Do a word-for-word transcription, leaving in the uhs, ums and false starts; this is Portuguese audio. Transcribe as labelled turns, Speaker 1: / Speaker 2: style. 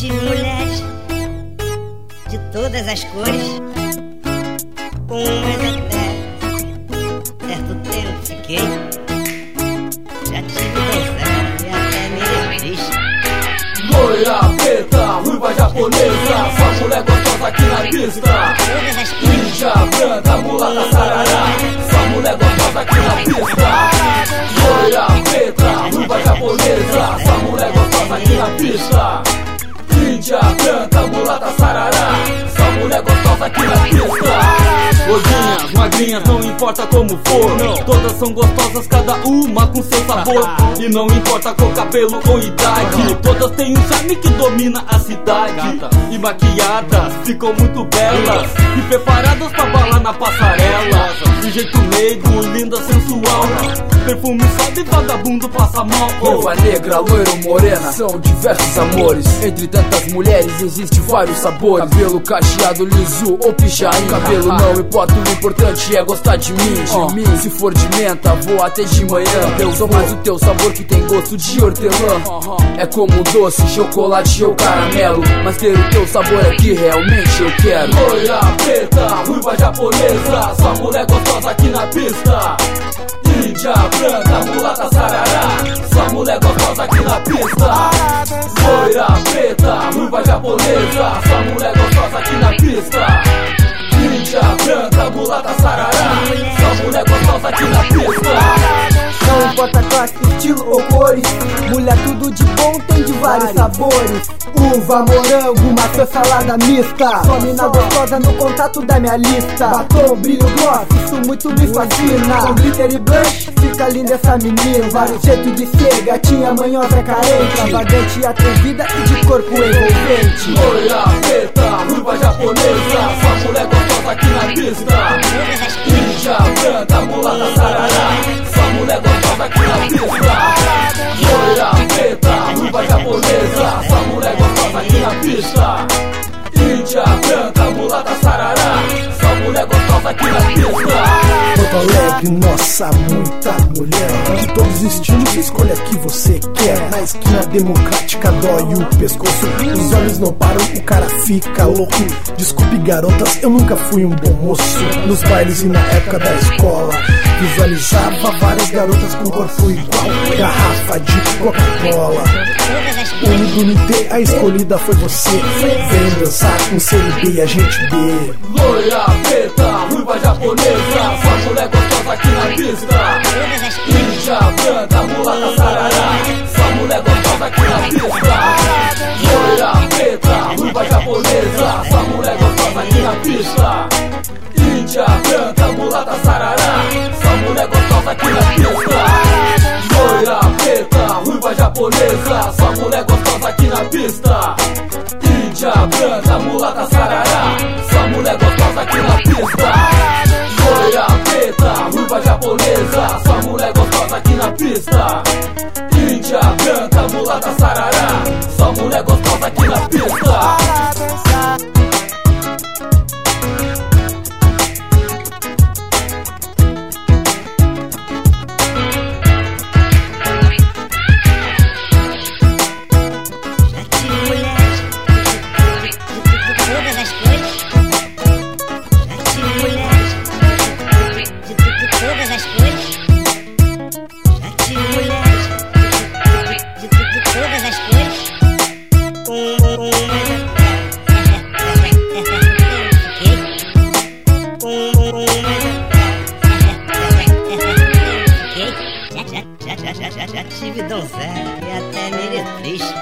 Speaker 1: tive mulheres de todas as cores, com umas até certo tempo fiquei. Já tive dançando e até meretriz.
Speaker 2: Loira, preta, ruiva japonesa, só mulher gostosa aqui na pista. Índia, branca, mulata, sarará, só mulher gostosa aqui na pista. Loira, preta, ruiva japonesa, só mulher gostosa aqui na pista. Índia, branca, mulata, sarará, só mulher gostosa aqui na pista. Gordinhas, magrinhas, não importa como for, não. Todas são gostosas, cada uma com seu sabor. E não importa cor, cabelo ou idade, todas têm um charme que domina a cidade. E maquiadas, ficam muito belas e preparadas pra balar na passarela. De jeito meigo, linda, sensual, perfume sobe, vagabundo passa mal.
Speaker 3: Ruiva negra, loiro, morena, são diversos amores. Entre tantas mulheres existem vários sabores. Cabelo cacheado, liso ou pichain. Cabelo não importa, o importante é gostar de mim, de uh. mim. Se for de menta, vou até de manhã. Eu sou mais o teu sabor que tem gosto de hortelã. uh-huh. É como um doce, chocolate ou caramelo, mas ter o teu sabor é que realmente eu quero.
Speaker 2: Loira, preta, ruiva japonesa, só mulher gostosa aqui na pista. Índia, branca, mulata, sarará, só mulher gostosa aqui na pista. Loira, preta, ruiva japonesa, só mulher gostosa aqui na pista. Índia, branca, mulata, sarará, só mulher gostosa aqui na pista.
Speaker 4: Não importa classe, estilo ou cores, mulher tudo de bom tem de vários sabores. Uva, morango, maçã, salada mista, só mina gostosa no contato da minha lista. Batom, brilho, gloss, isso muito me fascina. Com glitter e blush, fica linda essa menina. Vários jeitos de ser, gatinha, manhosa, carente, extravagante, atrevida e de corpo envolvente.
Speaker 2: Loira, preta, ruiva japonesa, só mulher gostosa aqui na pista. Índia, branca, mulata, sarará, só mulher gostosa aqui na pista. Loira, preta, ruiva japonesa, só mulher gostosa aqui na pista. Índia, branca, mulata, sarará, só mulher gostosa aqui na pista.
Speaker 5: Porto Alegre, nossa, muita mulher de todos os estilos, escolha que você quer. Na esquina democrática dói o pescoço, os olhos não param, o cara fica louco. Desculpe garotas, eu nunca fui um bom moço. Nos bailes e na época da escola visualizava várias garotas com corpo igual garrafa de Coca-Cola. Unidunité, a escolhida foi você. Vem dançar com C L B e a gente B.
Speaker 2: Loira, preta, ruiva japonesa, só mulher gostosa aqui na pista. Índia, branca, mulata, sarará, só mulher gostosa aqui na pista. Loira, preta, ruiva japonesa, só mulher gostosa aqui na pista. Índia, branca, mulata, sarará, só mulher gostosa aqui na pista. Loira, preta, ruiva japonesa, só mulher gostosa aqui na pista. Índia, branca, mulata, sarará, só mulher gostosa aqui na pista. Loira, preta, ruiva japonesa, só mulher gostosa aqui na pista. Índia, branca, mulata, sarará, só mulher gostosa aqui na pista.
Speaker 1: Já tive donzela e até meretriz.